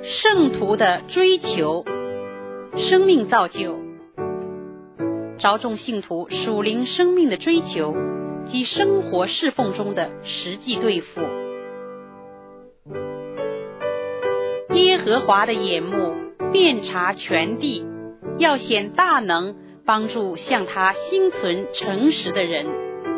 圣徒的追求，生命造就，着重信徒属灵生命的追求及生活侍奉中的实际对付。耶和华的眼目遍察全地，要显大能，帮助向他心存诚实的人。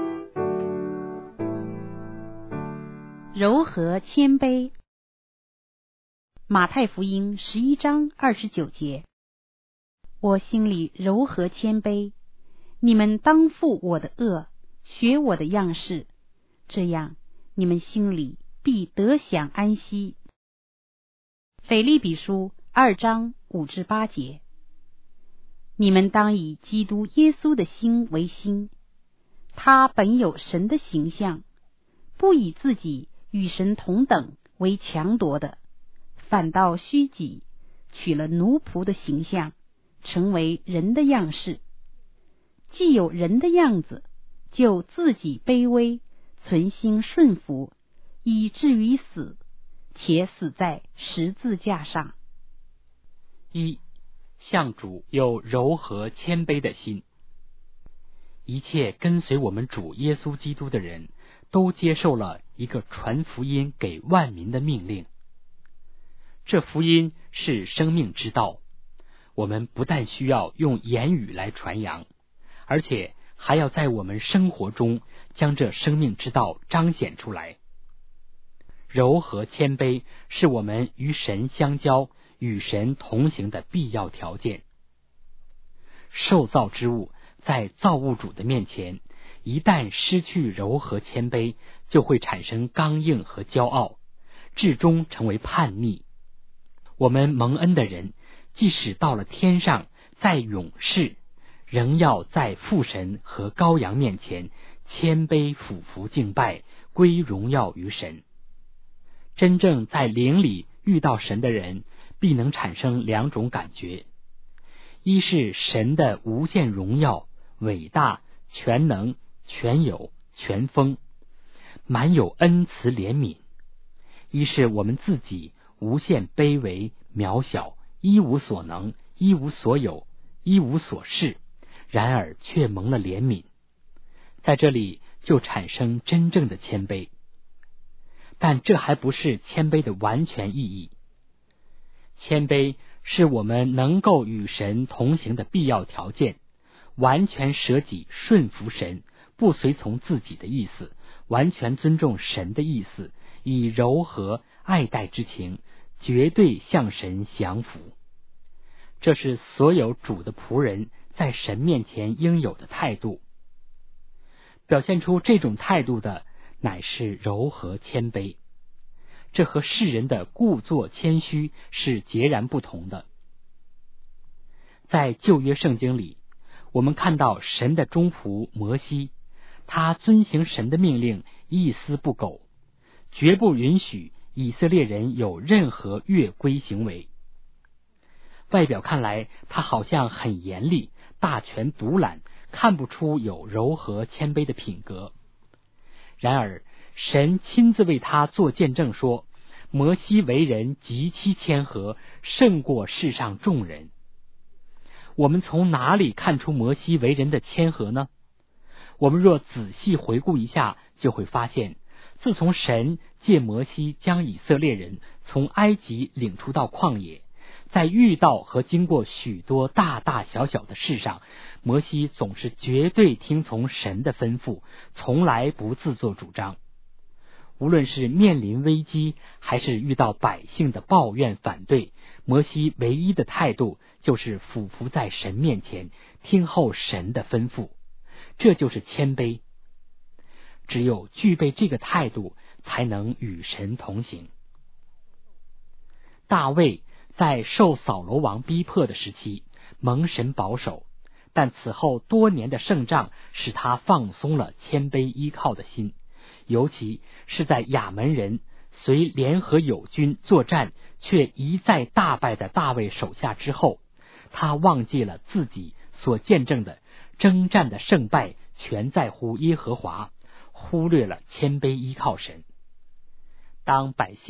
柔和谦卑。马太福音11章29节，我心里柔和谦卑，你们当负我的恶，学我的样式，这样你们心里必得享安息。腓立比书2章5至8节，你们当以基督耶稣的心为心，他本有神的形象，不以自己与神同等为强夺的，反倒虚己，取了奴仆的形象，成为人的样式。既有人的样子，就自己卑微，存心顺服，以至于死，且死在十字架上。 一，向主有柔和谦卑的心。一切跟随我们主耶稣基督的人，都接受了一个传福音给万民的命令。这福音是生命之道，我们不但需要用言语来传扬，而且还要在我们生活中将这生命之道彰显出来。柔和谦卑是我们与神相交、与神同行的必要条件。受造之物在造物主的面前，一旦失去柔和谦卑，就会产生刚硬和骄傲，至终成为叛逆。我们蒙恩的人，即使到了天上，在永世，仍要在父神和羔羊面前谦卑俯伏敬拜，归荣耀于神。真正在灵里遇到神的人，必能产生两种感觉：一是神的无限荣耀、伟大、全能、全有、全丰，满有恩慈怜悯；一是我们自己无限卑微、渺小，一无所能，一无所有，一无所事，然而却蒙了怜悯。在这里就产生真正的谦卑。但这还不是谦卑的完全意义。谦卑是我们能够与神同行的必要条件，完全舍己顺服神，不随从自己的意思，完全尊重神的意思，以柔和爱戴之情，绝对向神降服。这是所有主的仆人在神面前应有的态度。表现出这种态度的，乃是柔和谦卑。这和世人的故作谦虚是截然不同的。在旧约圣经里，我们看到神的忠仆摩西，他遵行神的命令，一丝不苟，绝不允许以色列人有任何越规行为。外表看来，他好像很严厉，大权独揽，看不出有柔和谦卑的品格。然而神亲自为他做见证说，摩西为人极其谦和，胜过世上众人。我们从哪里看出摩西为人的谦和呢？我们若仔细回顾一下，就会发现，自从神借摩西将以色列人从埃及领出到旷野，在遇到和经过许多大大小小的事上，摩西总是绝对听从神的吩咐，从来不自作主张。无论是面临危机，还是遇到百姓的抱怨反对，摩西唯一的态度就是俯伏在神面前，听候神的吩咐。这就是谦卑。只有具备这个态度，才能与神同行。大卫在受扫罗王逼迫的时期，蒙神保守，但此后多年的胜仗使他放松了谦卑依靠的心，尤其是在亚门人随联合友军作战，却一再大败的大卫手下之后，他忘记了自己所见证的征战的胜败全在乎耶和华，忽略了谦卑依靠神。当百姓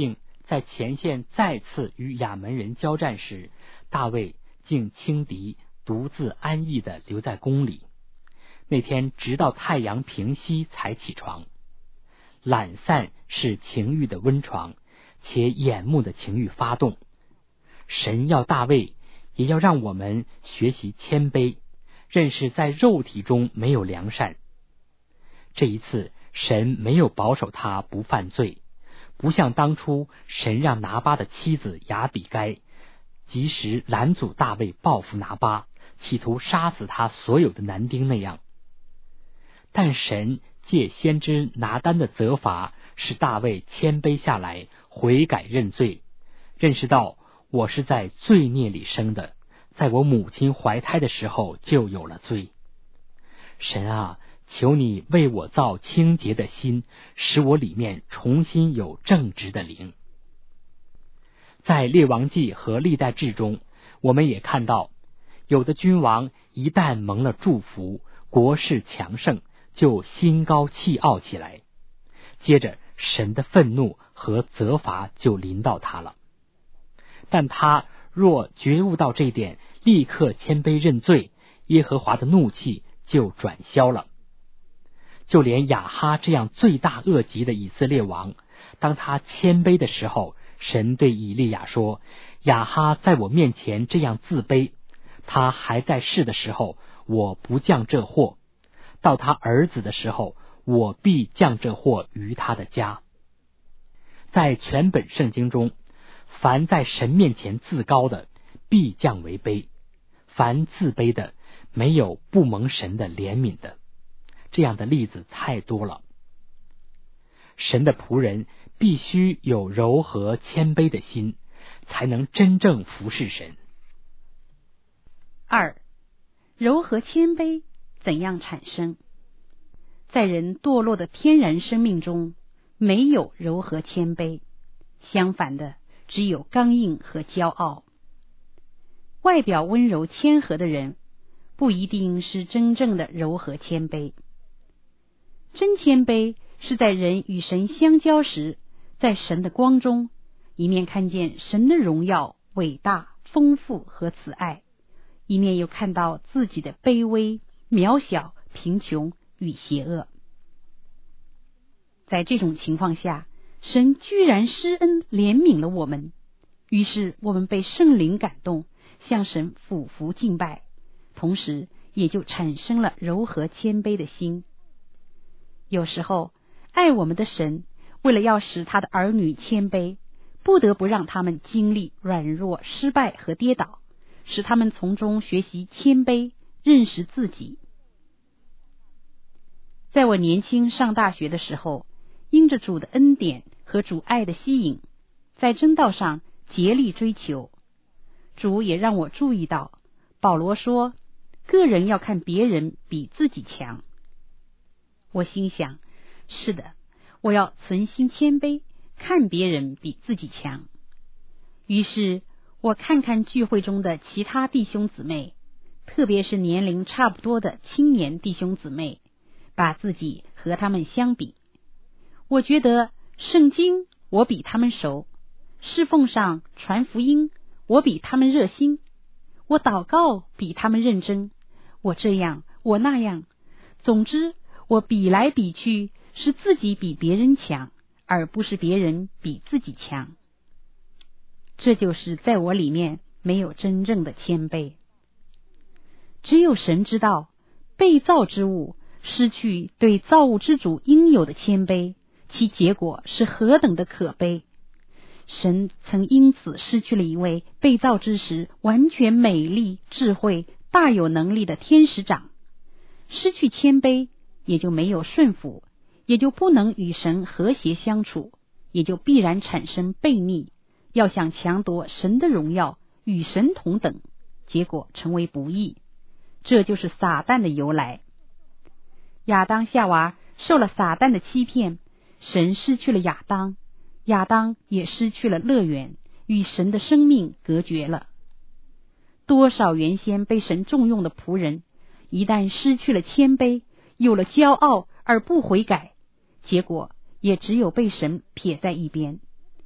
在前线再次与亚门人交战时，大卫竟轻敌，独自安逸地留在宫里。那天直到太阳平息才起床。懒散是情欲的温床，且眼目的情欲发动。神要大卫，也要让我们学习谦卑，认识在肉体中没有良善。这一次神没有保守他不犯罪，不像当初神让拿巴的妻子亚比该及时拦阻大卫报复拿巴，企图杀死他所有的男丁那样。但神借先知拿单的责罚，使大卫谦卑下来，悔改认罪，认识到我是在罪孽里生的，在我母亲怀胎的时候就有了罪。神啊，求你为我造清洁的心，使我里面重新有正直的灵。在列王记和历代志中，我们也看到，有的君王一旦蒙了祝福，国势强盛，就心高气傲起来，接着神的愤怒和责罚就临到他了。但他若觉悟到这一点，立刻谦卑认罪，耶和华的怒气就转消了。就连亚哈这样罪大恶极的以色列王，当他谦卑的时候，神对以利亚说，亚哈在我面前这样自卑，他还在世的时候，我不降这祸，到他儿子的时候，我必降这祸于他的家。在全本圣经中，凡在神面前自高的，必降为卑；凡自卑的，没有不蒙神的怜悯的。这样的例子太多了。神的仆人必须有柔和谦卑的心，才能真正服侍神。 2. 柔和谦卑怎样产生？在人堕落的天然生命中，没有柔和谦卑，相反的，只有刚硬和骄傲。外表温柔谦和的人，不一定是真正的柔和谦卑。真谦卑是在人与神相交时，在神的光中，一面看见神的荣耀、伟大、丰富和慈爱，一面又看到自己的卑微、渺小、贫穷与邪恶。在这种情况下，神居然施恩怜悯了我们，于是我们被圣灵感动，向神俯伏敬拜，同时也就产生了柔和谦卑的心。有时候，爱我们的神为了要使他的儿女谦卑，不得不让他们经历软弱、失败和跌倒，使他们从中学习谦卑，认识自己。在我年轻上大学的时候，因着主的恩典和主爱的吸引，在真道上竭力追求。主也让我注意到，保罗说，个人要看别人比自己强。我心想，是的，我要存心谦卑，看别人比自己强。于是我看看聚会中的其他弟兄姊妹，特别是年龄差不多的青年弟兄姊妹，把自己和他们相比。我觉得圣经我比他们熟，侍奉上传福音我比他们热心，我祷告比他们认真，我这样我那样，总之我比来比去是自己比别人强，而不是别人比自己强。这就是在我里面没有真正的谦卑。只有神知道，被造之物失去对造物之主应有的谦卑，其结果是何等的可悲。神曾因此失去了一位被造之时完全美丽、智慧、大有能力的天使长。失去谦卑，也就没有顺服，也就不能与神和谐相处，也就必然产生悖逆，要想强夺神的荣耀，与神同等，结果成为不义。这就是撒旦的由来。亚当夏娃受了撒旦的欺骗，神失去了亚当，亚当也失去了乐园，与神的生命隔绝了。多少原先被神重用的仆人，一旦失去了谦卑，有了骄傲而不悔改，结果也只有被神撇在一边。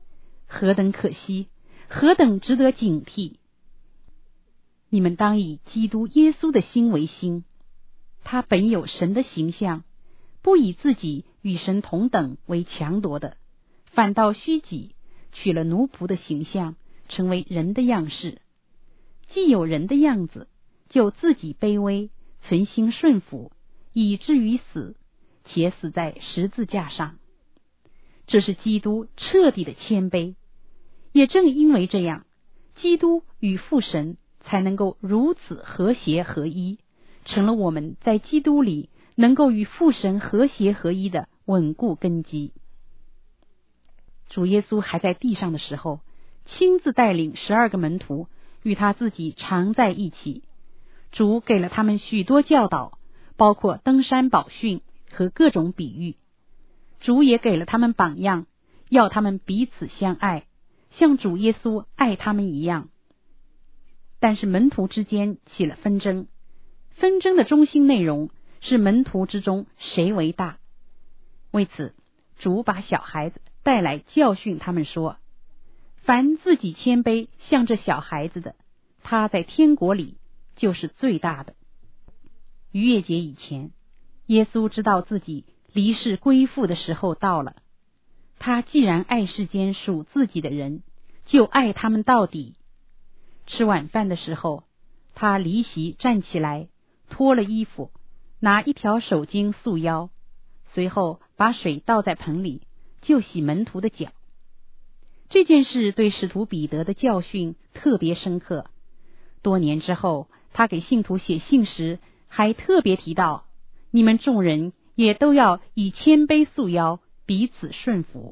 何等可惜，何等值得警惕！你们当以基督耶稣的心为心，他本有神的形象，不以自己与神同等为强夺的，反倒虚己，取了奴仆的形象，成为人的样式。既有人的样子，就自己卑微，存心顺服，以至于死，且死在十字架上。这是基督彻底的谦卑。也正因为这样，基督与父神才能够如此和谐合一，成了我们在基督里能够与父神和谐合一的稳固根基。主耶稣还在地上的时候，亲自带领12个门徒与他自己常在一起。主给了他们许多教导，包括登山宝训和各种比喻。主也给了他们榜样，要他们彼此相爱，像主耶稣爱他们一样。但是门徒之间起了纷争，纷争的中心内容是门徒之中谁为大。为此，主把小孩子带来教训他们说，凡自己谦卑像这小孩子的，他在天国里就是最大的。逾越节以前，耶稣知道自己离世归父的时候到了。他既然爱世间属自己的人，就爱他们到底。吃晚饭的时候，他离席站起来，脱了衣服，拿一条手巾束腰，随后把水倒在盆里，就洗门徒的脚。这件事对使徒彼得的教训特别深刻。多年之后，他给信徒写信时，还特别提到，你们众人也都要以谦卑束腰，彼此顺服。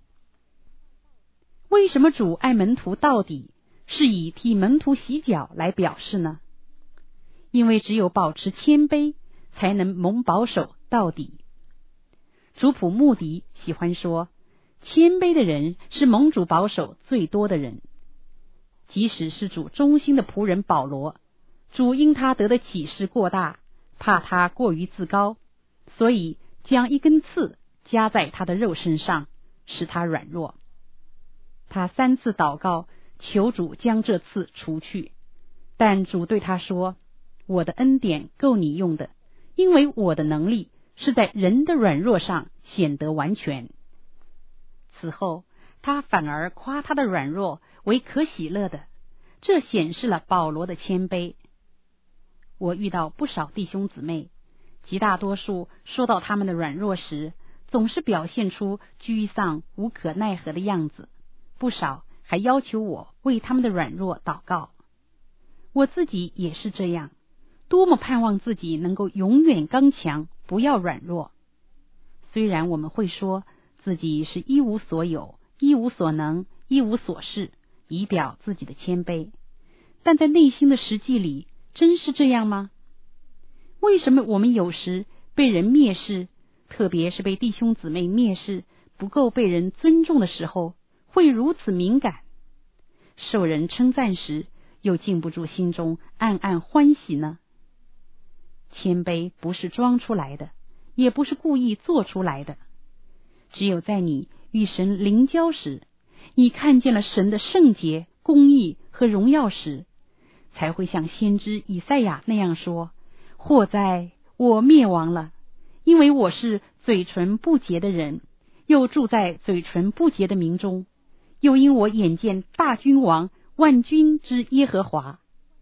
为什么主爱门徒到底，是以替门徒洗脚来表示呢？因为只有保持谦卑，才能蒙保守到底。主仆穆迪喜欢说，谦卑的人是蒙主保守最多的人。即使是主忠心的仆人保罗，主因他得的启示过大，怕他过于自高，所以将一根刺加在他的肉身上，使他软弱。他3次祷告，求主将这刺除去，但主对他说，我的恩典够你用的，因为我的能力是在人的软弱上显得完全。此后他反而夸他的软弱为可喜乐的，这显示了保罗的谦卑。我遇到不少弟兄姊妹，极大多数说到他们的软弱时，总是表现出沮丧无可奈何的样子，不少还要求我为他们的软弱祷告。我自己也是这样，多么盼望自己能够永远刚强，不要软弱。虽然我们会说自己是一无所有，一无所能，一无所事，以表自己的谦卑，但在内心的实际里，真是这样吗？为什么我们有时被人蔑视，特别是被弟兄姊妹蔑视，不够被人尊重的时候，会如此敏感？受人称赞时，又禁不住心中暗暗欢喜呢？谦卑不是装出来的，也不是故意做出来的。只有在你与神灵交时，你看见了神的圣洁、公义和荣耀时，才会像先知以赛亚那样说，祸哉，我灭亡了，因为我是嘴唇不洁的人，又住在嘴唇不洁的民中，又因我眼见大君王万军之耶和华。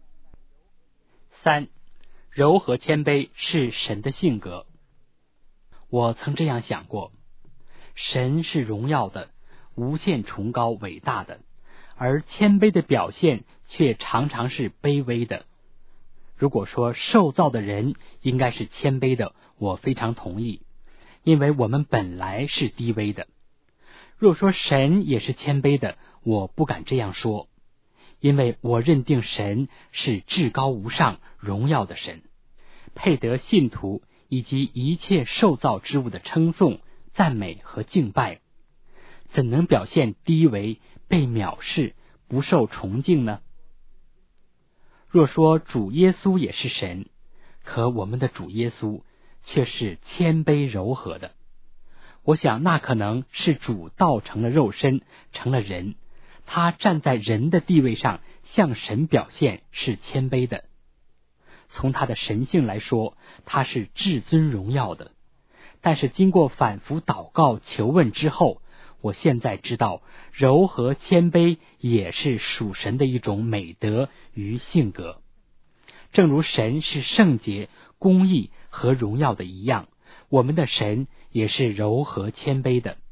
3. 柔和谦卑是神的性格。我曾这样想过，神是荣耀的，无限崇高伟大的，而谦卑的表现却常常是卑微的。如果说受造的人应该是谦卑的，我非常同意，因为我们本来是低微的。若说神也是谦卑的，我不敢这样说，因为我认定神是至高无上、荣耀的神，配得信徒以及一切受造之物的称颂、赞美和敬拜，怎能表现低微、被藐视、不受崇敬呢？若说主耶稣也是神，可我们的主耶稣却是谦卑柔和的，我想那可能是主道成了肉身，成了人， 他站在人的地位上向神表现是谦卑的。从他的神性来说，他是至尊荣耀的。但是经过反复祷告求问之后，我现在知道柔和谦卑也是属神的一种美德与性格。正如神是圣洁、公义和荣耀的一样，我们的神也是柔和谦卑的。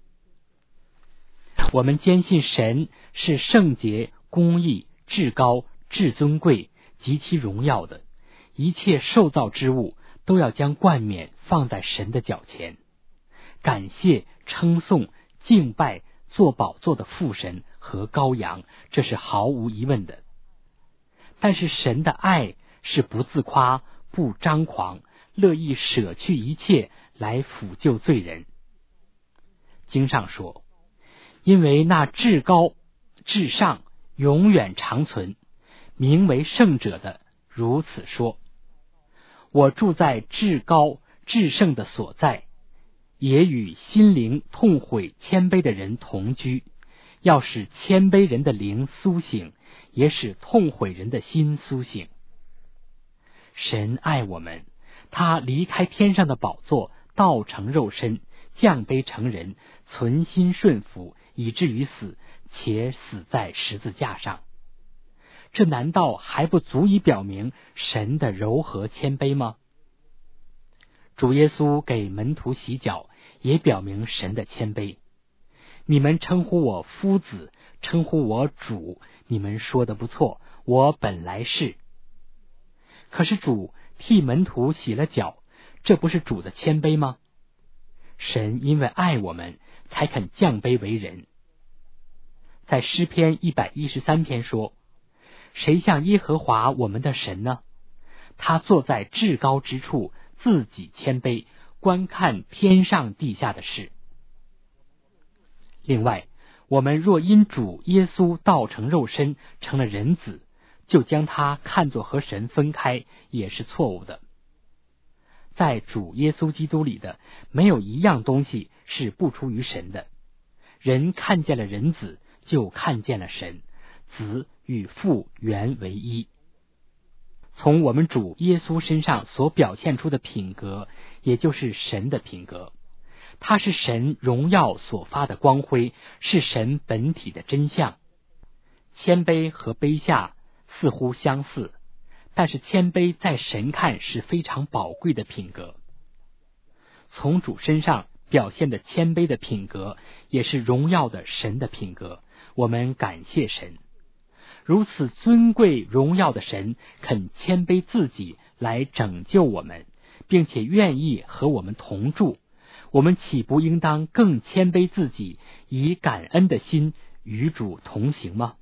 我们坚信神是圣洁、公义、至高、至尊贵、极其荣耀的，一切受造之物都要将冠冕放在神的脚前，感谢、称颂、敬拜做宝座的父神和羔羊，这是毫无疑问的。但是神的爱是不自夸、不张狂，乐意舍去一切来抚救罪人。经上说，因为那至高、至上、永远长存、名为圣者的如此说，我住在至高至圣的所在，也与心灵痛悔谦卑的人同居，要使谦卑人的灵苏醒，也使痛悔人的心苏醒。神爱我们，他离开天上的宝座，道成肉身，降卑成人，存心顺服，以至于死，且死在十字架上。这难道还不足以表明神的柔和谦卑吗？主耶稣给门徒洗脚，也表明神的谦卑。你们称呼我夫子，称呼我主，你们说得不错，我本来是。可是主替门徒洗了脚，这不是主的谦卑吗？神因为爱我们，才肯降卑为人。在诗篇113篇说，谁像耶和华我们的神呢？他坐在至高之处，自己谦卑，观看天上地下的事。另外，我们若因主耶稣道成肉身，成了人子，就将他看作和神分开，也是错误的。在主耶稣基督里的，没有一样东西是不出于神的。人看见了人子，就看见了神，子与父原为一。从我们主耶稣身上所表现出的品格，也就是神的品格。他是神荣耀所发的光辉，是神本体的真相。谦卑和卑下似乎相似，但是谦卑在神看是非常宝贵的品格。从主身上表现的谦卑的品格，也是荣耀的神的品格。我们感谢神，如此尊贵荣耀的神肯谦卑自己来拯救我们，并且愿意和我们同住，我们岂不应当更谦卑自己，以感恩的心与主同行吗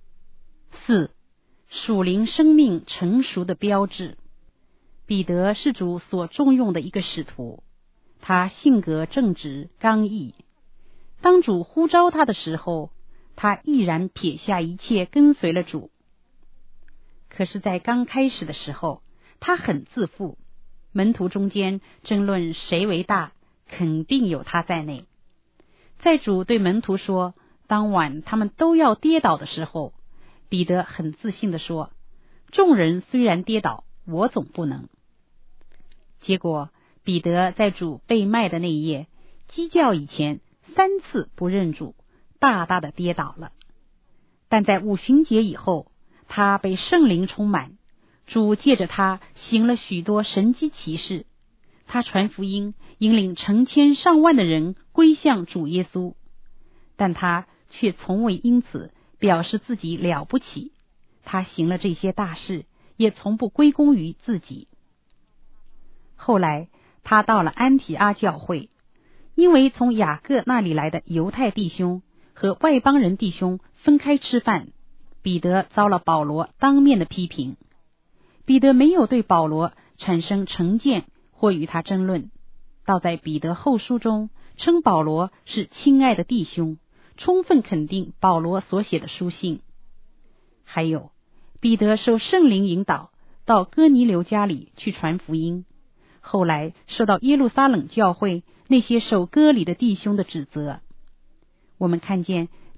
？4. 属灵生命成熟的标志。彼得是主所重用的一个使徒，他性格正直刚毅。当主呼召他的时候，他毅然撇下一切跟随了主。可是在刚开始的时候，他很自负，门徒中间争论谁为大，肯定有他在内。在主对门徒说当晚他们都要跌倒的时候，彼得很自信地说，众人虽然跌倒，我总不能。结果彼得在主被卖的那一夜，鸡叫以前3次不认主，大大的跌倒了。但在五旬节以后，他被圣灵充满，主借着他行了许多神迹奇事，他传福音，引领成千上万的人归向主耶稣，但他却从未因此表示自己了不起。他行了这些大事，也从不归功于自己。后来他到了安提阿教会，因为从雅各那里来的犹太弟兄和外邦人弟兄分开吃饭，彼得遭了保罗当面的批评。彼得没有对保罗产生成见或与他争论，倒在彼得后书中称保罗是亲爱的弟兄，充分肯定保罗所写的书信。还有，彼得受圣灵引导到哥尼流家里去传福音，后来受到耶路撒冷教会那些守割礼的弟兄的指责。我们看见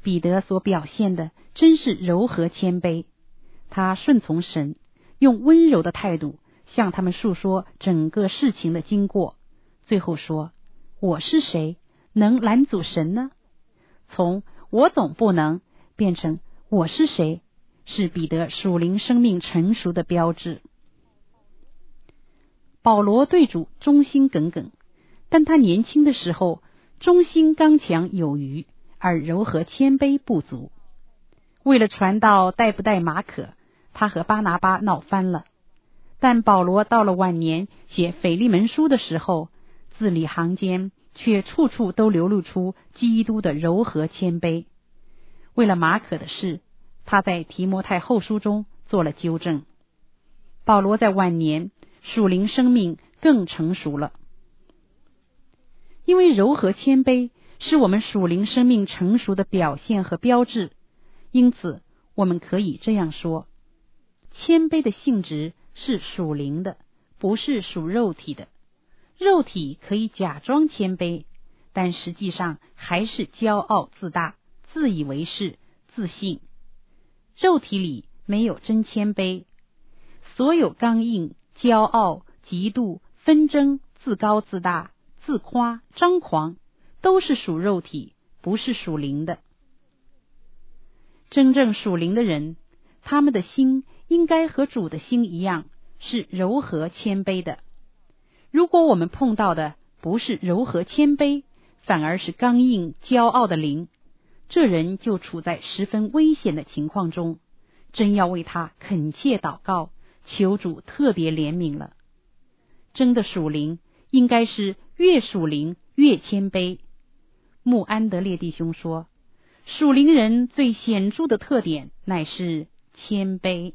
彼得所表现的真是柔和谦卑，他顺从神，用温柔的态度向他们述说整个事情的经过，最后说：我是谁，能拦阻神呢？从我总不能变成我是谁，是彼得属灵生命成熟的标志。保罗对主忠心耿耿，但他年轻的时候忠心刚强有余，而柔和谦卑不足。为了传道带不带马可，他和巴拿巴闹翻了。但保罗到了晚年写腓利门书的时候，字里行间却处处都流露出基督的柔和谦卑。为了马可的事，他在提摩太后书中做了纠正。保罗在晚年属灵生命更成熟了。因为柔和谦卑是我们属灵生命成熟的表现和标志，因此我们可以这样说：谦卑的性质是属灵的，不是属肉体的。肉体可以假装谦卑，但实际上还是骄傲自大、自以为是、自信。肉体里没有真谦卑，所有刚硬、骄傲、嫉妒、纷争、自高自大、自夸、张狂，都是属肉体，不是属灵的。真正属灵的人，他们的心应该和主的心一样，是柔和谦卑的。如果我们碰到的不是柔和谦卑，反而是刚硬骄傲的灵，这人就处在十分危险的情况中，真要为他恳切祷告，求主特别怜悯了。真的属灵应该是越属灵越谦卑。穆安德烈弟兄说，属灵人最显著的特点乃是谦卑。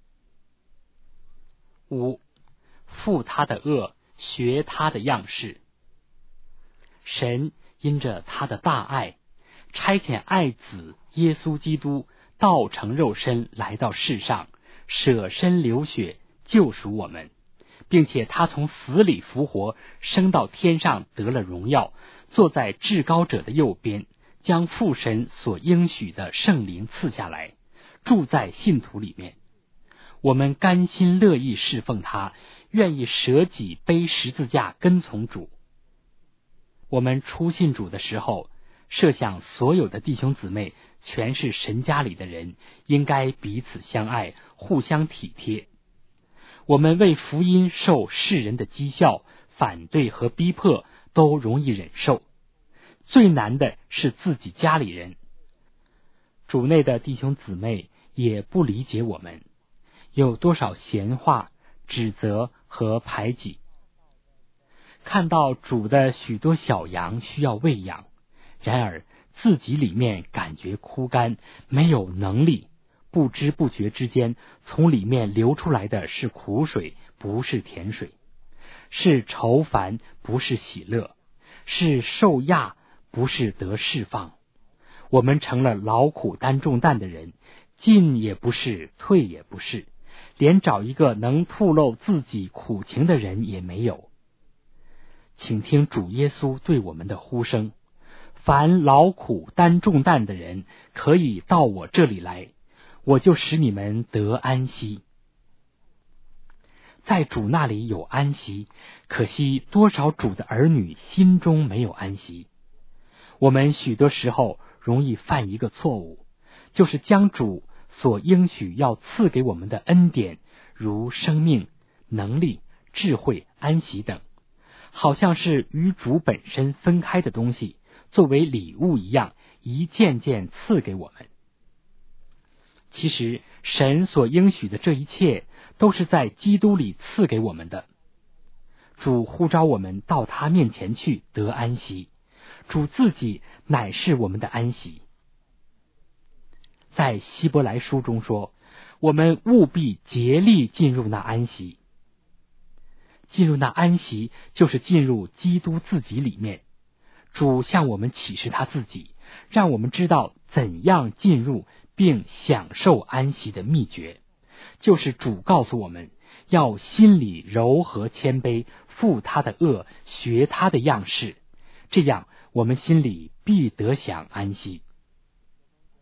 5. 负他的恶，学他的样式。神因着他的大爱，差遣爱子耶稣基督道成肉身来到世上，舍身流血救赎我们，并且他从死里复活，升到天上得了荣耀，坐在至高者的右边，将父神所应许的圣灵赐下来，住在信徒里面。我们甘心乐意侍奉他，愿意舍己背十字架跟从主。我们初信主的时候，设想所有的弟兄姊妹全是神家里的人，应该彼此相爱，互相体贴。我们为福音受世人的讥笑、反对和逼迫都容易忍受，最难的是自己家里人。主内的弟兄姊妹也不理解我们，有多少闲话、指责和排挤。看到主的许多小羊需要喂养，然而自己里面感觉枯干，没有能力，不知不觉之间从里面流出来的是苦水，不是甜水，是愁烦，不是喜乐，是受压，不是得释放。我们成了劳苦担重担的人，进也不是，退也不是，连找一个能吐露自己苦情的人也没有。请听主耶稣对我们的呼声：凡劳苦担重担的人，可以到我这里来，我就使你们得安息。在主那里有安息，可惜多少主的儿女心中没有安息。我们许多时候容易犯一个错误，就是将主所应许要赐给我们的恩典，如生命、能力、智慧、安息等，好像是与主本身分开的东西，作为礼物一样，一件件赐给我们。其实神所应许的这一切都是在基督里赐给我们的。主呼召我们到他面前去得安息，主自己乃是我们的安息。在希伯来书中说，我们务必竭力进入那安息。进入那安息，就是进入基督自己里面。主向我们启示他自己，让我们知道怎样进入并享受安息的秘诀，就是主告诉我们要心里柔和谦卑，负他的恶，学他的样式，这样我们心里必得享安息。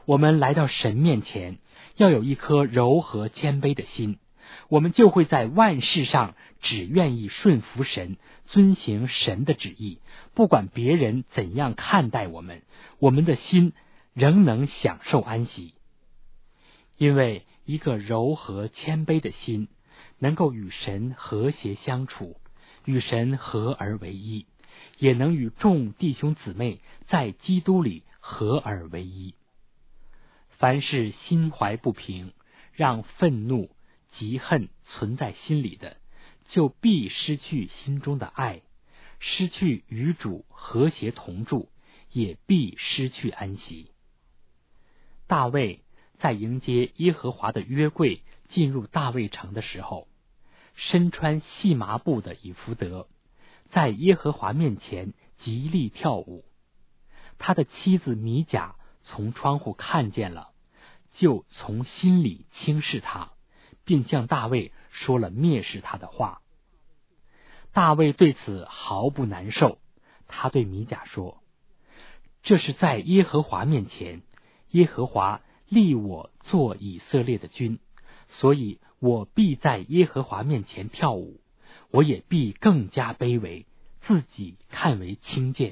我们来到神面前，要有一颗柔和谦卑的心，我们就会在万事上只愿意顺服神，遵行神的旨意，不管别人怎样看待我们，我们的心仍能享受安息。因为一个柔和谦卑的心，能够与神和谐相处，与神合而为一，也能与众弟兄姊妹在基督里合而为一。凡是心怀不平，让愤怒、嫉恨存在心里的，就必失去心中的爱，失去与主和谐同住，也必失去安息。大卫在迎接耶和华的约柜进入大卫城的时候，身穿细麻布的以弗得，在耶和华面前极力跳舞。他的妻子米甲从窗户看见了，就从心里轻视他，并向大卫说了蔑视他的话。大卫对此毫不难受，他对米甲说：这是在耶和华面前，耶和华立我做以色列的君，所以我必在耶和华面前跳舞，我也必更加卑微，自己看为轻贱。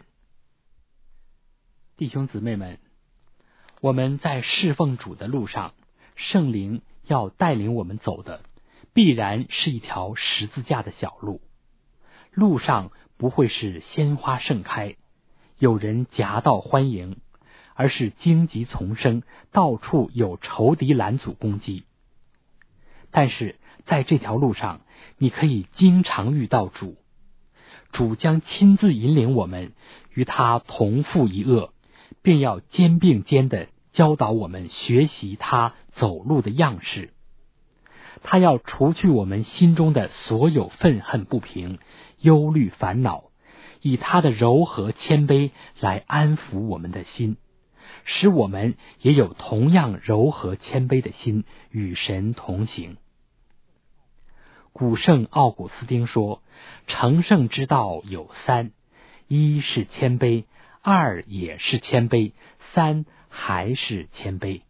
弟兄姊妹们，我们在侍奉主的路上，圣灵要带领我们走的，必然是一条十字架的小路。路上不会是鲜花盛开，有人夹道欢迎，而是荆棘丛生，到处有仇敌拦阻攻击。但是在这条路上，你可以经常遇到主，主将亲自引领我们与他同负一轭，并要肩并肩地教导我们学习他走路的样式。他要除去我们心中的所有愤恨不平、忧虑烦恼，以他的柔和谦卑来安抚我们的心，使我们也有同样柔和谦卑的心与神同行。古圣奥古斯丁说，成圣之道有三：一是谦卑，二也是谦卑，三还是谦卑。